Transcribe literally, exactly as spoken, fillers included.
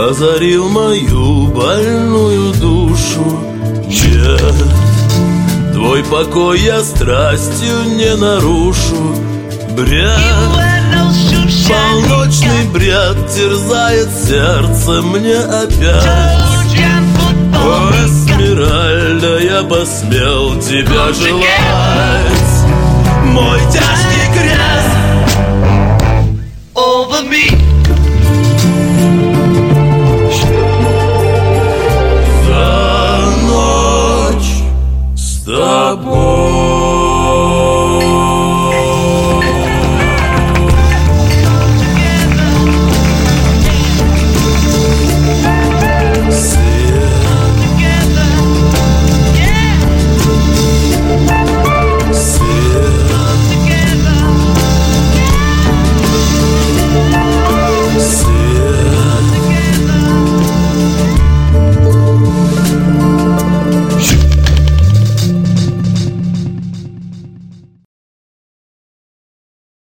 озарил мою больную душу. Нет, твой покой я страстью не нарушу. Бред, полночный бред терзает сердце мне опять. О, Эсмеральда, я посмел тебя желать. Мой тяжкий крест